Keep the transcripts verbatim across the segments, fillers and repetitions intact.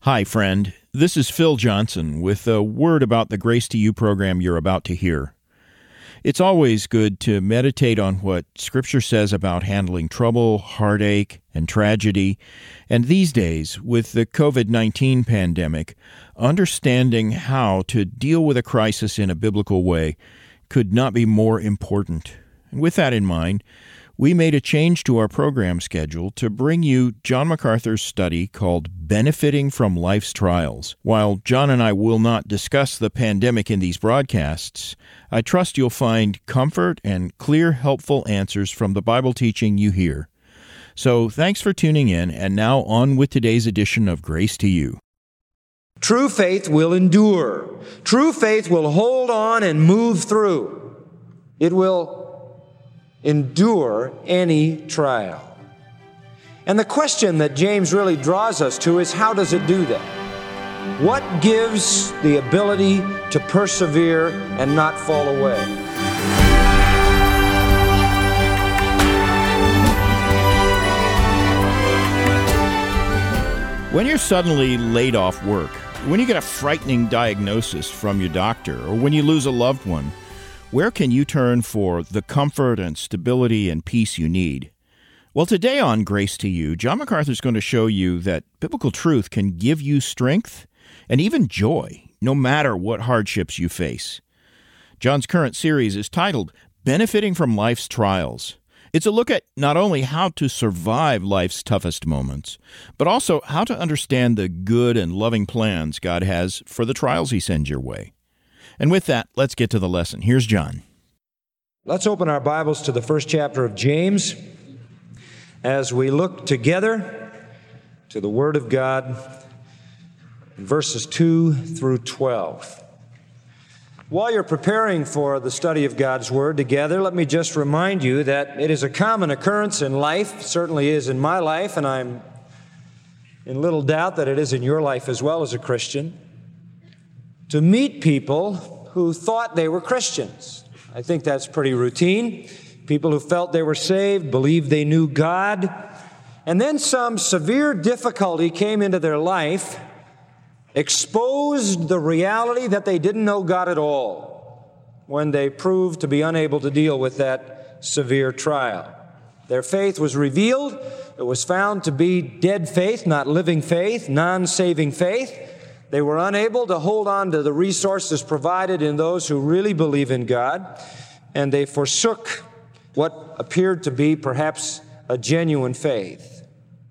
Hi, friend. This is Phil Johnson with a word about the Grace to You program you're about to hear. It's always good to meditate on what Scripture says about handling trouble, heartache, and tragedy. And these days, with the covid nineteen pandemic, understanding how to deal with a crisis in a biblical way could not be more important. And with that in mind, we made a change to our program schedule to bring you John MacArthur's study called Benefiting from Life's Trials. While John and I will not discuss the pandemic in these broadcasts, I trust you'll find comfort and clear, helpful answers from the Bible teaching you hear. So thanks for tuning in, and now on with today's edition of Grace to You. True faith will endure. True faith will hold on and move through. It will endure any trial. And the question that James really draws us to is, how does it do that? What gives the ability to persevere and not fall away? When you're suddenly laid off work, when you get a frightening diagnosis from your doctor, or when you lose a loved one, where can you turn for the comfort and stability and peace you need? Well, today on Grace to You, John MacArthur is going to show you that biblical truth can give you strength and even joy, no matter what hardships you face. John's current series is titled Benefiting from Life's Trials. It's a look at not only how to survive life's toughest moments, but also how to understand the good and loving plans God has for the trials He sends your way. And with that, let's get to the lesson. Here's John. Let's open our Bibles to the first chapter of James as we look together to the Word of God in verses two through twelve. While you're preparing for the study of God's Word together, let me just remind you that it is a common occurrence in life, certainly is in my life, and I'm in little doubt that it is in your life as well as a Christian, to meet people who thought they were Christians. I think that's pretty routine. People who felt they were saved, believed they knew God, and then some severe difficulty came into their life, exposed the reality that they didn't know God at all when they proved to be unable to deal with that severe trial. Their faith was revealed. It was found to be dead faith, not living faith, non-saving faith. They were unable to hold on to the resources provided in those who really believe in God, and they forsook what appeared to be perhaps a genuine faith.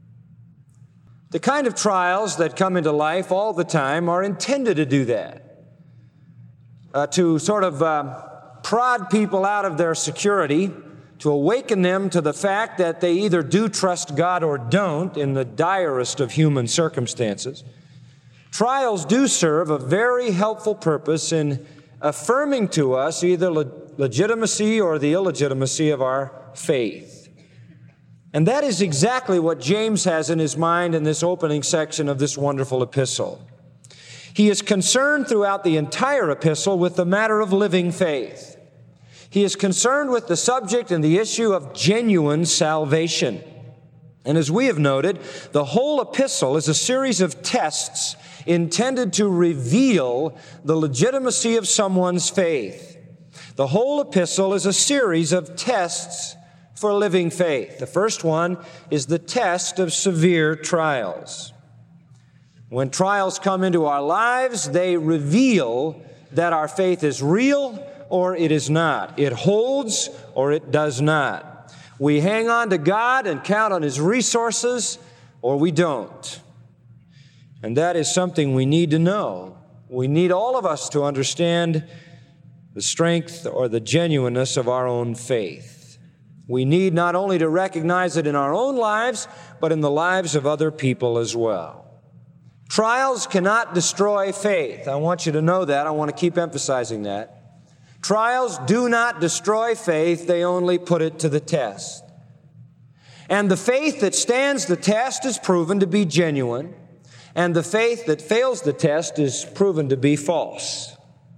The kind of trials that come into life all the time are intended to do that, uh, to sort of uh, prod people out of their security, to awaken them to the fact that they either do trust God or don't in the direst of human circumstances. Trials do serve a very helpful purpose in affirming to us either le- legitimacy or the illegitimacy of our faith. And that is exactly what James has in his mind in this opening section of this wonderful epistle. He is concerned throughout the entire epistle with the matter of living faith. He is concerned with the subject and the issue of genuine salvation. And as we have noted, the whole epistle is a series of tests intended to reveal the legitimacy of someone's faith. The whole epistle is a series of tests for living faith. The first one is the test of severe trials. When trials come into our lives, they reveal that our faith is real or it is not. It holds or it does not. We hang on to God and count on His resources, or we don't. And that is something we need to know. We need all of us to understand the strength or the genuineness of our own faith. We need not only to recognize it in our own lives, but in the lives of other people as well. Trials cannot destroy faith. I want you to know that. I want to keep emphasizing that. Trials do not destroy faith. They only put it to the test. And the faith that stands the test is proven to be genuine, and the faith that fails the test is proven to be false.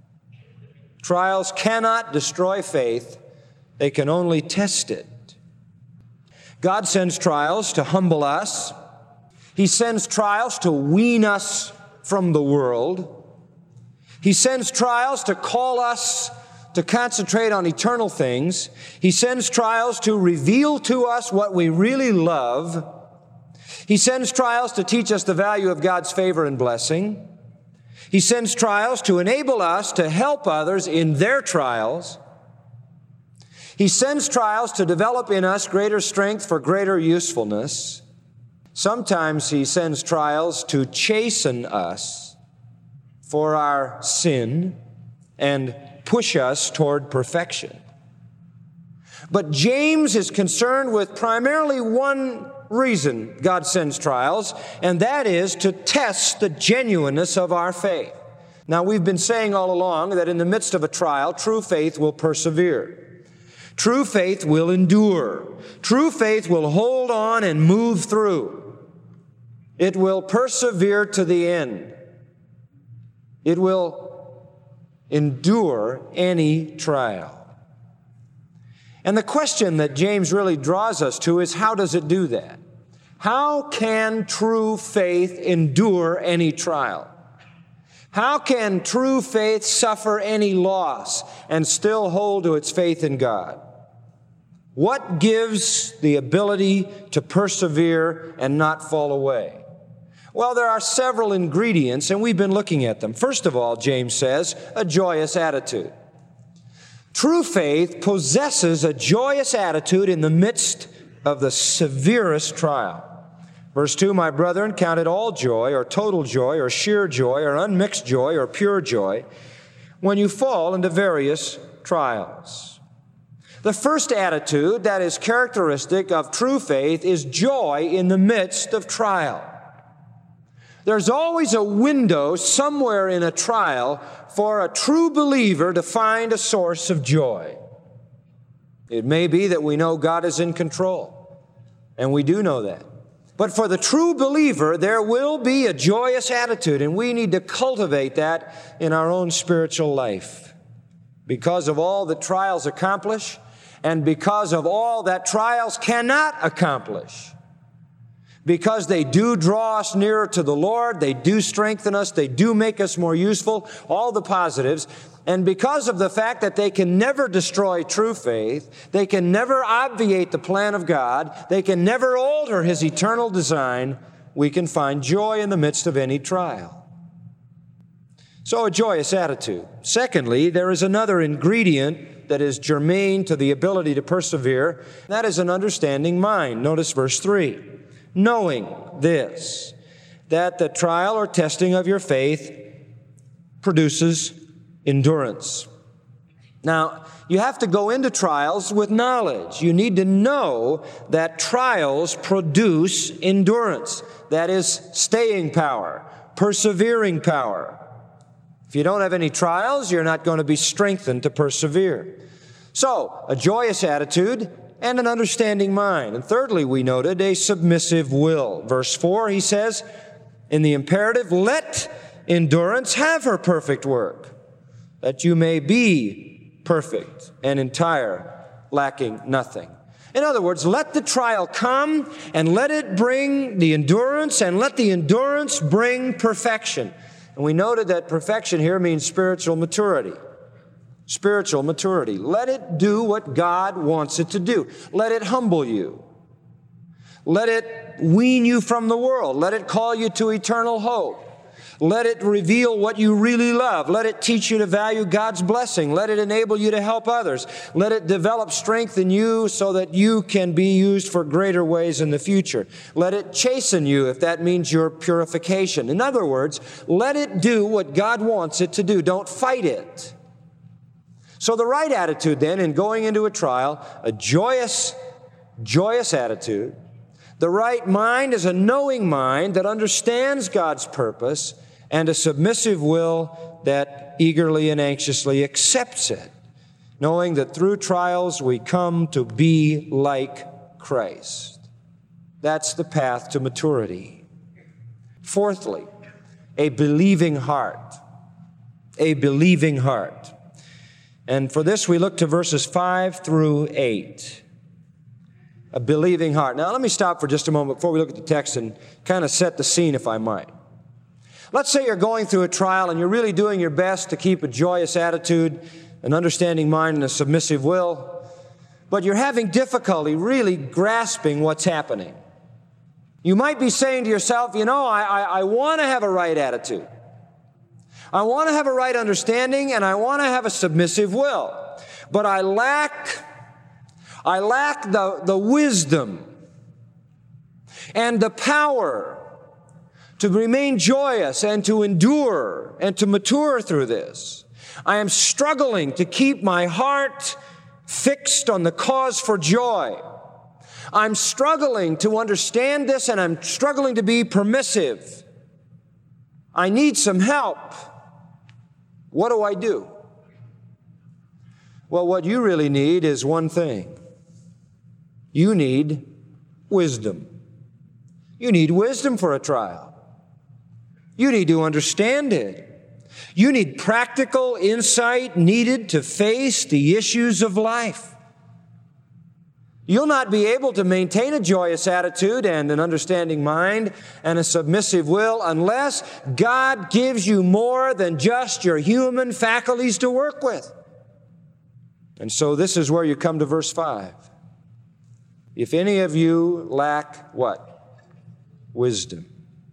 Trials cannot destroy faith. They can only test it. God sends trials to humble us. He sends trials to wean us from the world. He sends trials to call us to concentrate on eternal things. He sends trials to reveal to us what we really love. He sends trials to teach us the value of God's favor and blessing. He sends trials to enable us to help others in their trials. He sends trials to develop in us greater strength for greater usefulness. Sometimes He sends trials to chasten us for our sin and push us toward perfection. But James is concerned with primarily one reason God sends trials, and that is to test the genuineness of our faith. Now, we've been saying all along that in the midst of a trial, true faith will persevere. True faith will endure. True faith will hold on and move through. It will persevere to the end. It will endure any trial. And the question that James really draws us to is, how does it do that? How can true faith endure any trial? How can true faith suffer any loss and still hold to its faith in God? What gives the ability to persevere and not fall away? Well, there are several ingredients, and we've been looking at them. First of all, James says, a joyous attitude. True faith possesses a joyous attitude in the midst of the severest trial. Verse two, my brethren, count it all joy, or total joy, or sheer joy, or unmixed joy, or pure joy, when you fall into various trials. The first attitude that is characteristic of true faith is joy in the midst of trial. There's always a window somewhere in a trial for a true believer to find a source of joy. It may be that we know God is in control, and we do know that. But for the true believer, there will be a joyous attitude, and we need to cultivate that in our own spiritual life. Because of all that trials accomplish, and because of all that trials cannot accomplish. Because they do draw us nearer to the Lord, they do strengthen us, they do make us more useful, all the positives. And because of the fact that they can never destroy true faith, they can never obviate the plan of God, they can never alter His eternal design, we can find joy in the midst of any trial. So a joyous attitude. Secondly, there is another ingredient that is germane to the ability to persevere, and that is an understanding mind. Notice verse three. Knowing this, that the trial or testing of your faith produces endurance. Now, you have to go into trials with knowledge. You need to know that trials produce endurance. That is staying power, persevering power. If you don't have any trials, you're not going to be strengthened to persevere. So, a joyous attitude and an understanding mind. And thirdly, we noted a submissive will. Verse four, he says, in the imperative, let endurance have her perfect work, that you may be perfect and entire, lacking nothing. In other words, let the trial come and let it bring the endurance, and let the endurance bring perfection. And we noted that perfection here means spiritual maturity. Spiritual maturity. Let it do what God wants it to do. Let it humble you. Let it wean you from the world. Let it call you to eternal hope. Let it reveal what you really love. Let it teach you to value God's blessing. Let it enable you to help others. Let it develop strength in you so that you can be used for greater ways in the future. Let it chasten you if that means your purification. In other words, let it do what God wants it to do. Don't fight it. So the right attitude then in going into a trial, a joyous, joyous attitude. The right mind is a knowing mind that understands God's purpose, and a submissive will that eagerly and anxiously accepts it, knowing that through trials we come to be like Christ. That's the path to maturity. Fourthly, a believing heart. A believing heart. And for this we look to verses five through eight. A believing heart. Now, let me stop for just a moment before we look at the text and kind of set the scene, if I might. Let's say you're going through a trial and you're really doing your best to keep a joyous attitude, an understanding mind, and a submissive will, but you're having difficulty really grasping what's happening. You might be saying to yourself, you know, I, I, I want to have a right attitude. I want to have a right understanding, and I want to have a submissive will. But I lack, I lack the, the wisdom and the power to remain joyous and to endure and to mature through this. I am struggling to keep my heart fixed on the cause for joy. I'm struggling to understand this, and I'm struggling to be permissive. I need some help. What do I do? Well, what you really need is one thing. You need wisdom. You need wisdom for a trial. You need to understand it. You need practical insight needed to face the issues of life. You'll not be able to maintain a joyous attitude and an understanding mind and a submissive will unless God gives you more than just your human faculties to work with. And so this is where you come to verse five. If any of you lack what? Wisdom.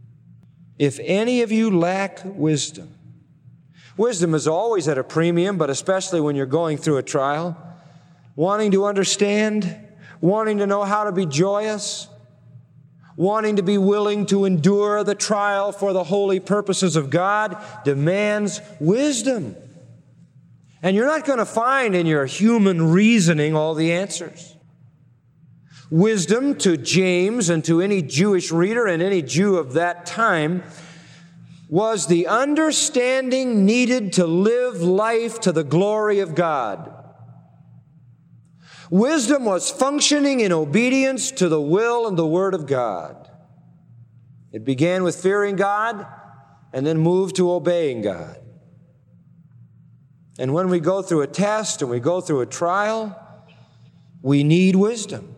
If any of you lack wisdom. Wisdom is always at a premium, but especially when you're going through a trial, wanting to understand, wanting to know how to be joyous, wanting to be willing to endure the trial for the holy purposes of God demands wisdom. And you're not going to find in your human reasoning all the answers. Wisdom to James and to any Jewish reader and any Jew of that time was the understanding needed to live life to the glory of God. Wisdom was functioning in obedience to the will and the Word of God. It began with fearing God and then moved to obeying God. And when we go through a test and we go through a trial, we need wisdom.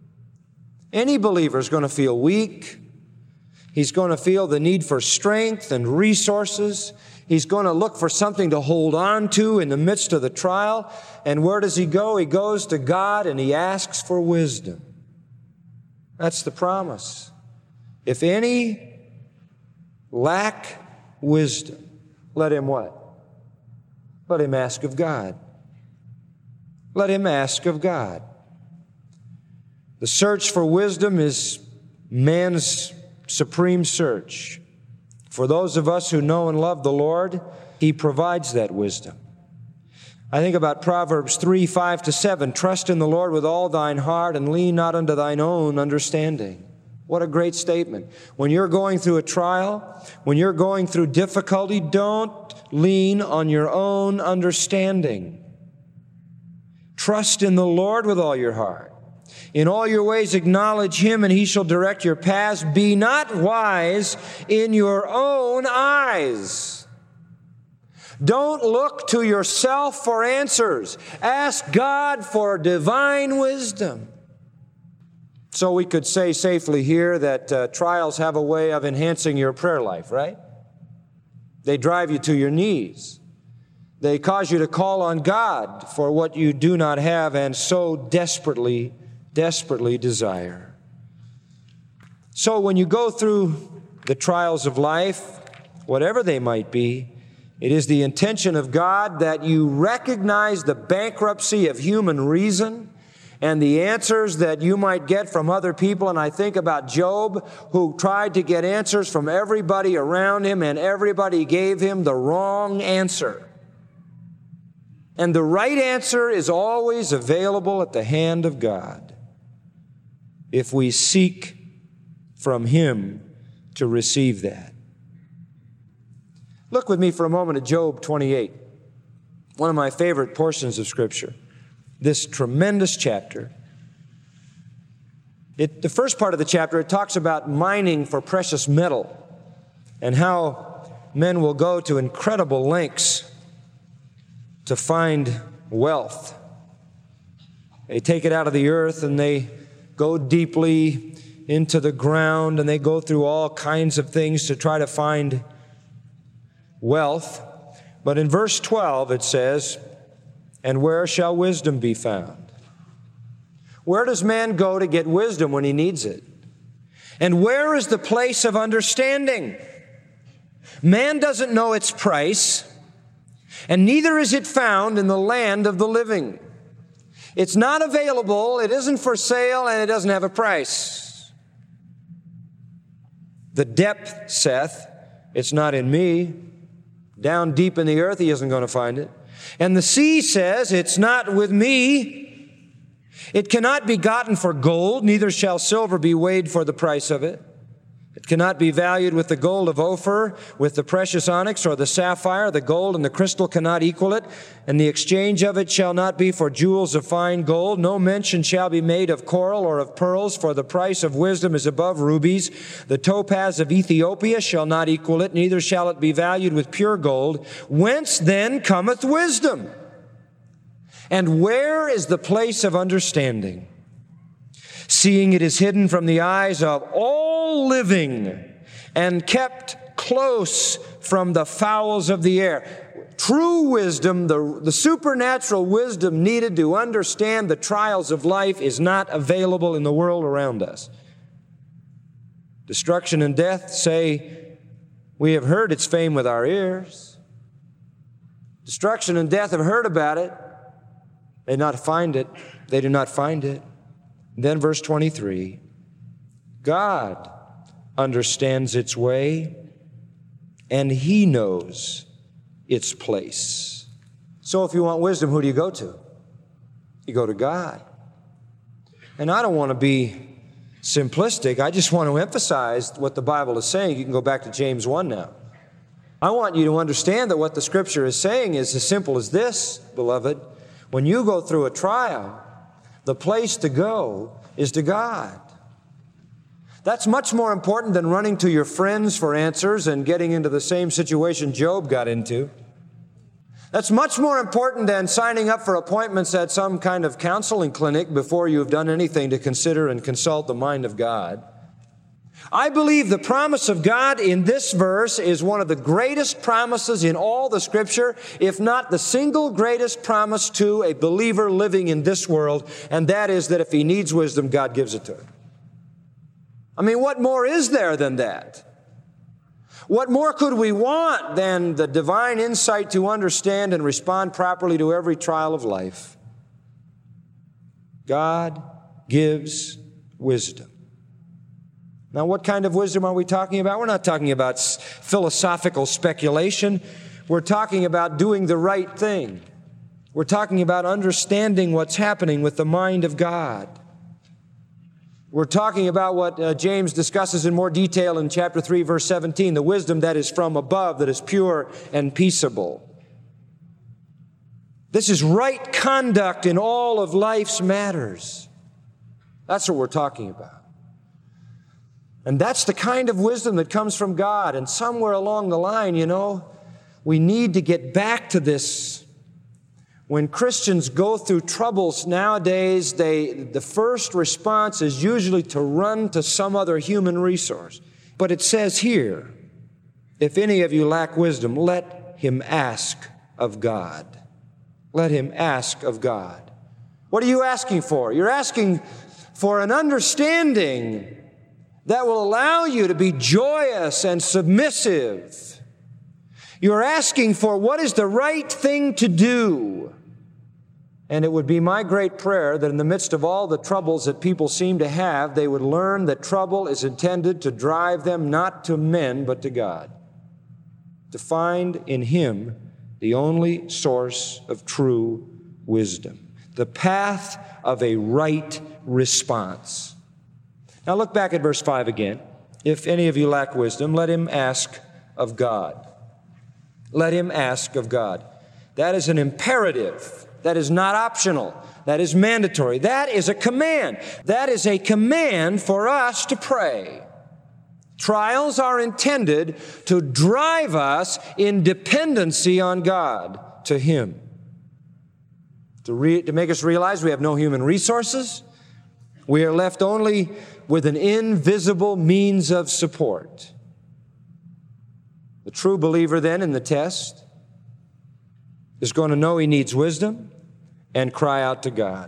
Any believer is going to feel weak. He's going to feel the need for strength and resources. He's going to look for something to hold on to in the midst of the trial. And where does he go? He goes to God and he asks for wisdom. That's the promise. If any lack wisdom, let him what? Let him ask of God. Let him ask of God. The search for wisdom is man's supreme search. For those of us who know and love the Lord, He provides that wisdom. I think about Proverbs three, five to seven. Trust in the Lord with all thine heart and lean not unto thine own understanding. What a great statement. When you're going through a trial, when you're going through difficulty, don't lean on your own understanding. Trust in the Lord with all your heart. In all your ways acknowledge Him, and He shall direct your paths. Be not wise in your own eyes. Don't look to yourself for answers. Ask God for divine wisdom. So we could say safely here that uh, trials have a way of enhancing your prayer life, right? They drive you to your knees. They cause you to call on God for what you do not have and so desperately desperately desire. So when you go through the trials of life, whatever they might be, it is the intention of God that you recognize the bankruptcy of human reason and the answers that you might get from other people. And I think about Job, who tried to get answers from everybody around him, and everybody gave him the wrong answer. And the right answer is always available at the hand of God if we seek from Him to receive that. Look with me for a moment at Job twenty-eight, one of my favorite portions of Scripture. This tremendous chapter. It, the first part of the chapter, it talks about mining for precious metal and how men will go to incredible lengths to find wealth. They take it out of the earth and they go deeply into the ground, and they go through all kinds of things to try to find wealth. But in verse twelve it says, "And where shall wisdom be found?" Where does man go to get wisdom when he needs it? And where is the place of understanding? Man doesn't know its price, and neither is it found in the land of the living. It's not available, it isn't for sale, and it doesn't have a price. The depth saith, "It's not in me." Down deep in the earth, he isn't going to find it. And the sea says, "It's not with me." It cannot be gotten for gold, neither shall silver be weighed for the price of it. It cannot be valued with the gold of Ophir, with the precious onyx or the sapphire. The gold and the crystal cannot equal it, and the exchange of it shall not be for jewels of fine gold. No mention shall be made of coral or of pearls, for the price of wisdom is above rubies. The topaz of Ethiopia shall not equal it, neither shall it be valued with pure gold. Whence then cometh wisdom? And where is the place of understanding? Seeing it is hidden from the eyes of all living and kept close from the fowls of the air. True wisdom, the, the supernatural wisdom needed to understand the trials of life, is not available in the world around us. Destruction and death say, we have heard its fame with our ears. Destruction and death have heard about it. They do not find it. They do not find it. Then verse twenty-three, God understands its way, and He knows its place. So if you want wisdom, who do you go to? You go to God. And I don't want to be simplistic. I just want to emphasize what the Bible is saying. You can go back to James one now. I want you to understand that what the Scripture is saying is as simple as this, beloved. When you go through a trial, the place to go is to God. That's much more important than running to your friends for answers and getting into the same situation Job got into. That's much more important than signing up for appointments at some kind of counseling clinic before you've done anything to consider and consult the mind of God. I believe the promise of God in this verse is one of the greatest promises in all the Scripture, if not the single greatest promise to a believer living in this world, and that is that if he needs wisdom, God gives it to him. I mean, what more is there than that? What more could we want than the divine insight to understand and respond properly to every trial of life? God gives wisdom. Now, what kind of wisdom are we talking about? We're not talking about philosophical speculation. We're talking about doing the right thing. We're talking about understanding what's happening with the mind of God. We're talking about what uh, James discusses in more detail in chapter three, verse seventeen, the wisdom that is from above, that is pure and peaceable. This is right conduct in all of life's matters. That's what we're talking about. And that's the kind of wisdom that comes from God. And somewhere along the line, you know, we need to get back to this. When Christians go through troubles nowadays, they, the first response is usually to run to some other human resource. But it says here, if any of you lack wisdom, let him ask of God. Let him ask of God. What are you asking for? You're asking for an understanding that will allow you to be joyous and submissive. You're asking for what is the right thing to do. And it would be my great prayer that in the midst of all the troubles that people seem to have, they would learn that trouble is intended to drive them not to men, but to God. To find in Him the only source of true wisdom. The path of a right response. Now look back at verse five again. If any of you lack wisdom, let him ask of God. Let him ask of God. That is an imperative. That is not optional. That is mandatory. That is a command. That is a command for us to pray. Trials are intended to drive us in dependency on God, to Him. To, re- to make us realize we have no human resources. We are left only with an invisible means of support. The true believer then in the test is going to know he needs wisdom and cry out to God.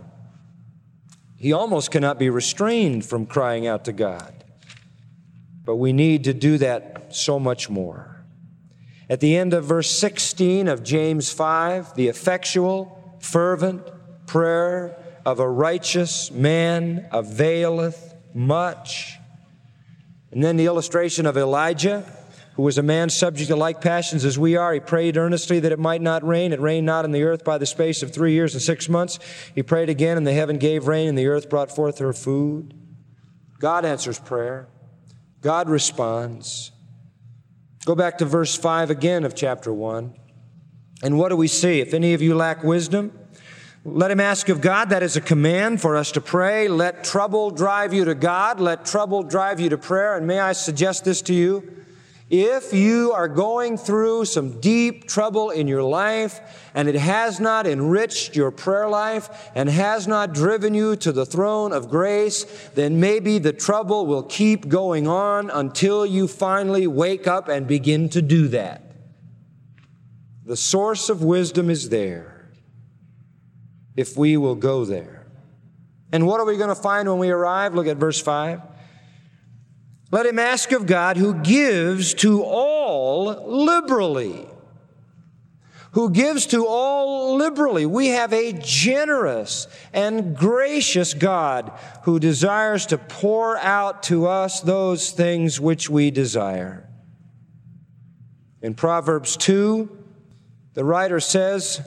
He almost cannot be restrained from crying out to God. But we need to do that so much more. At the end of verse sixteen of James five, the effectual, fervent prayer of a righteous man availeth much. And then the illustration of Elijah, who was a man subject to like passions as we are. He prayed earnestly that it might not rain. It rained not in the earth by the space of three years and six months. He prayed again, and the heaven gave rain, and the earth brought forth her food. God answers prayer. God responds. Go back to verse five again of chapter one. And what do we see? If any of you lack wisdom, let him ask of God. That is a command for us to pray. Let trouble drive you to God. Let trouble drive you to prayer. And may I suggest this to you? If you are going through some deep trouble in your life and it has not enriched your prayer life and has not driven you to the throne of grace, then maybe the trouble will keep going on until you finally wake up and begin to do that. The source of wisdom is there if we will go there. And what are we going to find when we arrive? Look at verse five. Let him ask of God, who gives to all liberally. Who gives to all liberally. We have a generous and gracious God who desires to pour out to us those things which we desire. In Proverbs two, the writer says,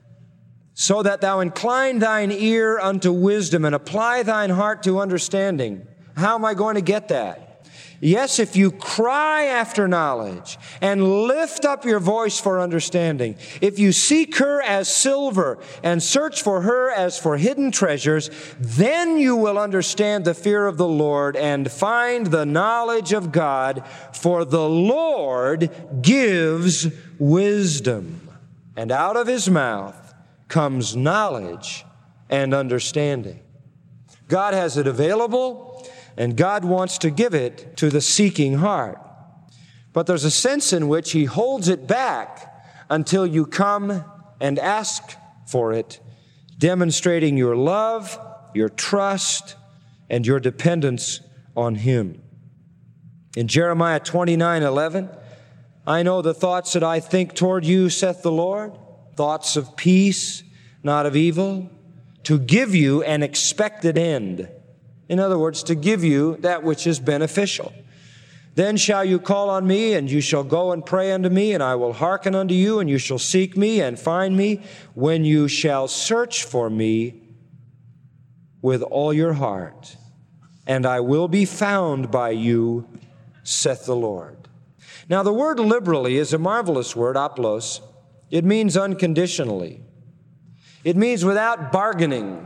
so that thou incline thine ear unto wisdom and apply thine heart to understanding. How am I going to get that? Yes, if you cry after knowledge and lift up your voice for understanding, if you seek her as silver and search for her as for hidden treasures, then you will understand the fear of the Lord and find the knowledge of God, for the Lord gives wisdom, and out of his mouth comes knowledge and understanding. God has it available, and God wants to give it to the seeking heart. But there's a sense in which he holds it back until you come and ask for it, demonstrating your love, your trust, and your dependence on him. In Jeremiah twenty-nine eleven, I know the thoughts that I think toward you, saith the Lord, thoughts of peace, not of evil, to give you an expected end. In other words, to give you that which is beneficial. Then shall you call on me, and you shall go and pray unto me, and I will hearken unto you, and you shall seek me and find me when you shall search for me with all your heart. And I will be found by you, saith the Lord. Now, the word liberally is a marvelous word, aplos. It means unconditionally. It means without bargaining.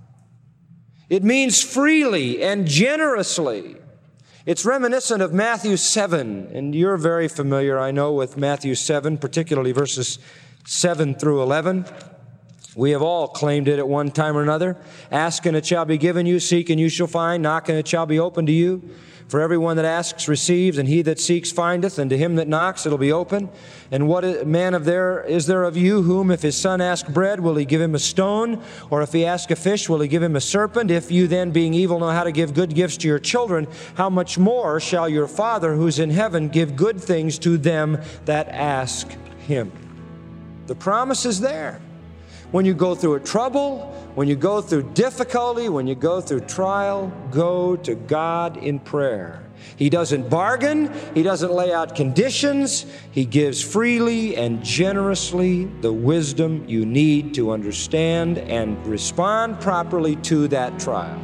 It means freely and generously. It's reminiscent of Matthew seven, and you're very familiar, I know, with Matthew seven, particularly verses seven through eleven. We have all claimed it at one time or another. Ask and it shall be given you, seek and you shall find, knock and it shall be opened to you. For everyone that asks receives, and he that seeks findeth, and to him that knocks it'll be open. And what man of there is there of you whom if his son ask bread, will he give him a stone? Or if he ask a fish, will he give him a serpent? If you then, being evil, know how to give good gifts to your children, how much more shall your Father who's in heaven give good things to them that ask him? The promise is there. When you go through a trouble, when you go through difficulty, when you go through trial, go to God in prayer. He doesn't bargain. He doesn't lay out conditions. He gives freely and generously the wisdom you need to understand and respond properly to that trial.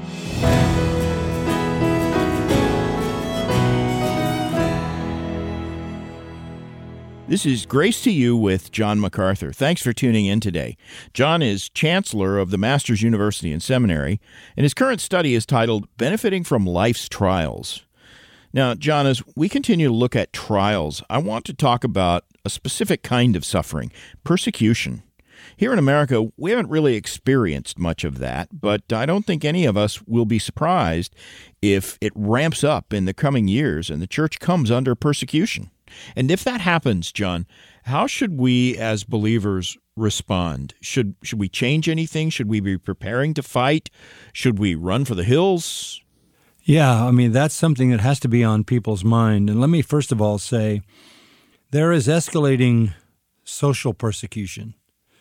This is Grace to You with John MacArthur. Thanks for tuning in today. John is Chancellor of the Masters University and Seminary, and his current study is titled Benefiting from Life's Trials. Now, John, as we continue to look at trials, I want to talk about a specific kind of suffering, persecution. Here in America, we haven't really experienced much of that, but I don't think any of us will be surprised if it ramps up in the coming years and the church comes under persecution. And if that happens, John, how should we as believers respond? Should should we change anything? Should we be preparing to fight? Should we run for the hills? Yeah, I mean, that's something that has to be on people's mind. And let me first of all say, there is escalating social persecution.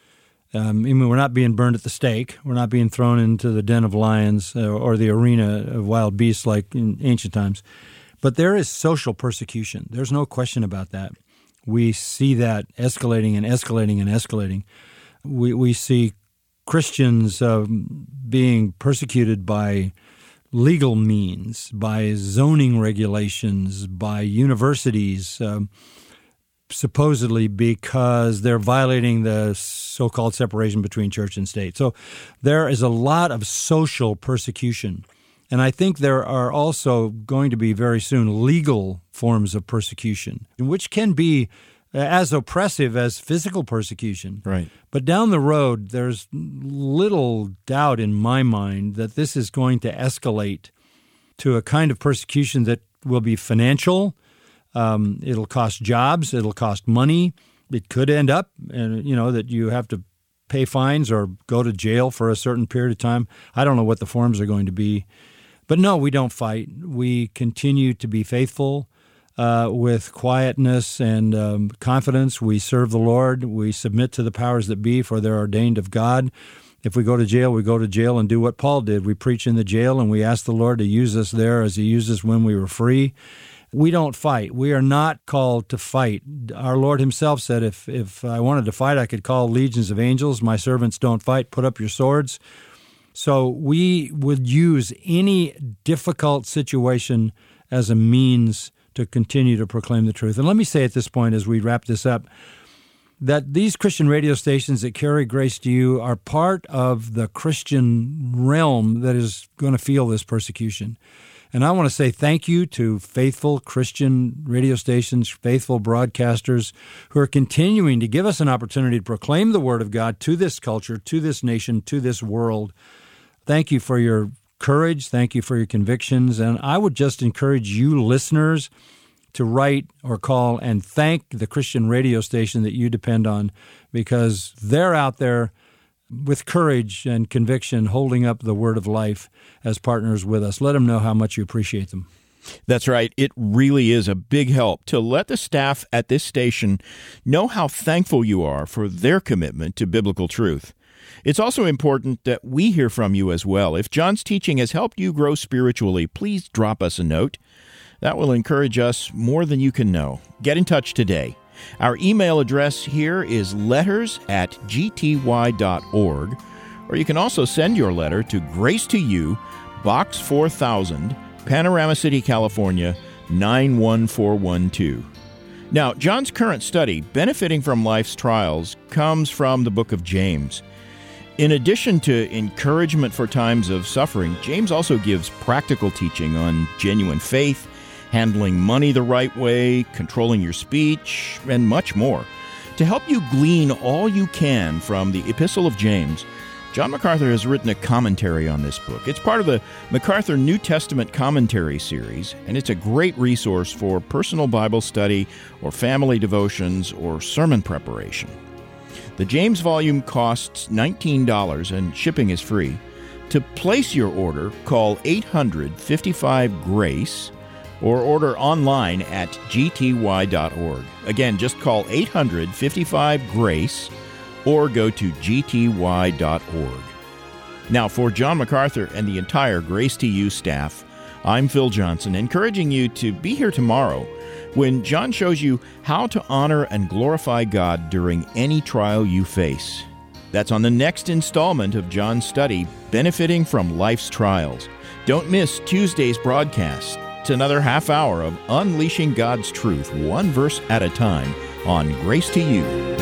Um, I mean, we're not being burned at the stake. We're not being thrown into the den of lions uh, or the arena of wild beasts like in ancient times. But there is social persecution. There's no question about that. We see that escalating and escalating and escalating. We we see Christians uh, being persecuted by legal means, by zoning regulations, by universities, um, supposedly because they're violating the so-called separation between church and state. So there is a lot of social persecution. And I think there are also going to be very soon legal forms of persecution, which can be as oppressive as physical persecution. Right. But down the road, there's little doubt in my mind that this is going to escalate to a kind of persecution that will be financial. Um, it'll cost jobs. It'll cost money. It could end up, and you know, that you have to pay fines or go to jail for a certain period of time. I don't know what the forms are going to be. But no, we don't fight. We continue to be faithful uh, with quietness and um, confidence. We serve the Lord. We submit to the powers that be, for they're ordained of God. If we go to jail, we go to jail and do what Paul did. We preach in the jail, and we ask the Lord to use us there as he used us when we were free. We don't fight. We are not called to fight. Our Lord himself said, if if I wanted to fight, I could call legions of angels. My servants don't fight. Put up your swords. So we would use any difficult situation as a means to continue to proclaim the truth. And let me say at this point, as we wrap this up, that these Christian radio stations that carry grace to you are part of the Christian realm that is going to feel this persecution. And I want to say thank you to faithful Christian radio stations, faithful broadcasters who are continuing to give us an opportunity to proclaim the Word of God to this culture, to this nation, to this world. Thank you for your courage. Thank you for your convictions. And I would just encourage you listeners to write or call and thank the Christian radio station that you depend on, because they're out there with courage and conviction, holding up the word of life as partners with us. Let them know how much you appreciate them. That's right. It really is a big help to let the staff at this station know how thankful you are for their commitment to biblical truth. It's also important that we hear from you as well. If John's teaching has helped you grow spiritually, please drop us a note. That will encourage us more than you can know. Get in touch today. Our email address here is letters at g t y dot org, or you can also send your letter to Grace to You, Box four thousand, Panorama City, California, nine one four one two. Now, John's current study, Benefiting from Life's Trials, comes from the book of James. In addition to encouragement for times of suffering, James also gives practical teaching on genuine faith, handling money the right way, controlling your speech, and much more. To help you glean all you can from the Epistle of James, John MacArthur has written a commentary on this book. It's part of the MacArthur New Testament Commentary series, and it's a great resource for personal Bible study or family devotions or sermon preparation. The James volume costs nineteen dollars and shipping is free. To place your order, call eight hundred, fifty-five, GRACE or order online at g t y dot org. Again, just call eight hundred, fifty-five, GRACE or go to g t y dot org. Now, for John MacArthur and the entire Grace to You staff, I'm Phil Johnson, encouraging you to be here tomorrow when John shows you how to honor and glorify God during any trial you face. That's on the next installment of John's study, Benefiting from Life's Trials. Don't miss Tuesday's broadcast. It's another half hour of unleashing God's truth, one verse at a time, on Grace to You.